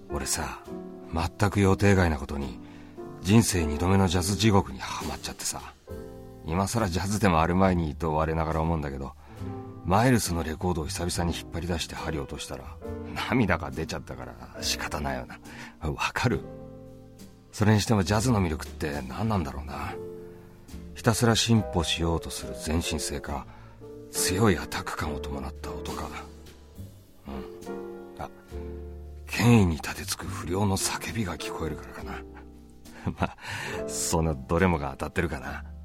俺さ、全く予定外なことに人生2度目のジャズ地獄にはまっちゃってさ、今更ジャズでもある前にと我ながら思うんだけど、マイルスのレコードを久々に引っ張り出して針を落としたら涙が出ちゃったから仕方ないよな。わかる？それにしてもジャズの魅力って何なんだろうな。ひたすら進歩しようとする前進性か、強いアタック感を伴った音か。権威に立てつく不良の叫びが聞こえるからかな。まあそのどれもが当たってるかな。